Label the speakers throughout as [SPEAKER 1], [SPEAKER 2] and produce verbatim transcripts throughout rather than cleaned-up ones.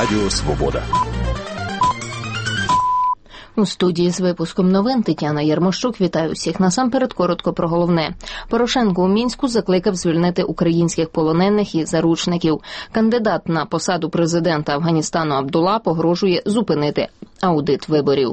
[SPEAKER 1] Радіо Свобода.
[SPEAKER 2] У студії з випуском новин Тетяна Ярмощук. Вітаю всіх. Насамперед коротко про головне. Порошенко у Мінську закликав звільнити українських полонених і заручників. Кандидат на посаду президента Афганістану Абдулла погрожує зупинити аудит виборів.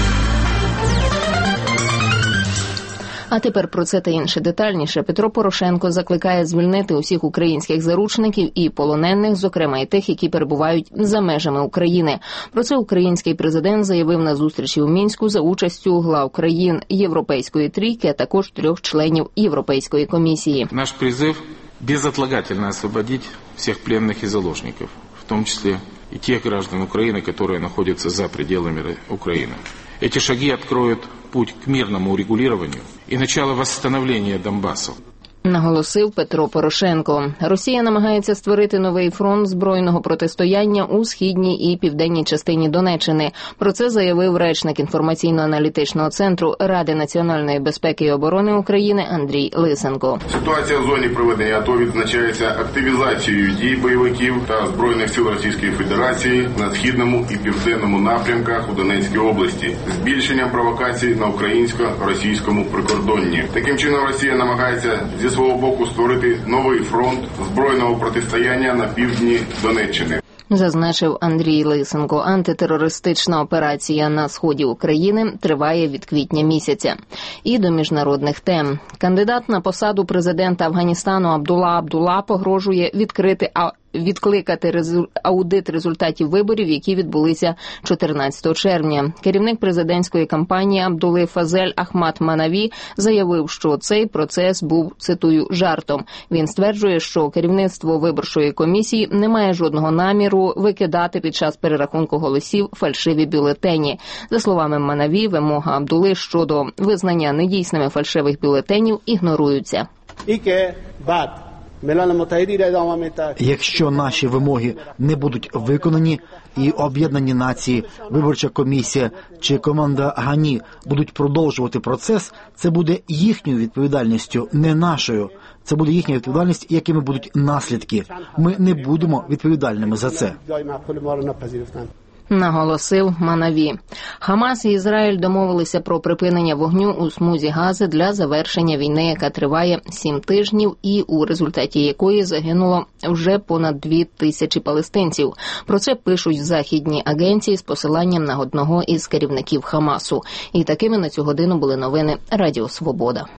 [SPEAKER 2] А тепер про це та інше детальніше. Петро Порошенко закликає звільнити усіх українських заручників і полонених, зокрема і тих, які перебувають за межами України. Про це український президент заявив на зустрічі у Мінську за участю глав країн Європейської трійки, а також трьох членів Європейської комісії.
[SPEAKER 3] Наш призыв безотлагательно освободить всех пленных и заложников, в том числе и тех граждан Украины, которые находятся за пределами Украины. Эти шаги откроют путь к мирному урегулированию и начало восстановления Донбасса.
[SPEAKER 2] Наголосив Петро Порошенко. Росія намагається створити новий фронт збройного протистояння у східній і південній частині Донеччини. Про це заявив речник інформаційно-аналітичного центру Ради національної безпеки і оборони України Андрій Лисенко.
[SPEAKER 4] Ситуація в зоні проведення АТО відзначається активізацією дій бойовиків та Збройних сил Російської Федерації на східному і південному напрямках у Донецькій області, збільшенням провокацій на українсько-російському прикордонні. Таким чином Росія намагається зі свого боку створити новий фронт збройного протистояння на півдні Донеччини.
[SPEAKER 2] Зазначив Андрій Лисенко. Антитерористична операція на сході України триває від квітня місяця. І до міжнародних тем. Кандидат на посаду президента Афганістану Абдулла Абдулла погрожує відкрити відкликати резу... аудит результатів виборів, які відбулися чотирнадцятого червня. Керівник президентської кампанії Абдулли Фазель Ахмад Манаві заявив, що цей процес був, цитую, жартом. Він стверджує, що керівництво виборчої комісії не має жодного наміру викидати під час перерахунку голосів фальшиві бюлетені. За словами Манаві, вимога Абдулли щодо визнання недійсними фальшивих бюлетенів ігноруються.
[SPEAKER 5] Якщо наші вимоги не будуть виконані і Об'єднані Нації, виборча комісія чи команда Гані будуть продовжувати процес, це буде їхньою відповідальністю, не нашою. Це буде їхня відповідальність, якими будуть наслідки. Ми не будемо відповідальними за це.
[SPEAKER 2] Наголосив Манаві. Хамас і Ізраїль домовилися про припинення вогню у смузі Гази для завершення війни, яка триває сім тижнів і у результаті якої загинуло вже понад дві тисячі палестинців. Про це пишуть західні агенції з посиланням на одного із керівників Хамасу. І такими на цю годину були новини Радіо Свобода.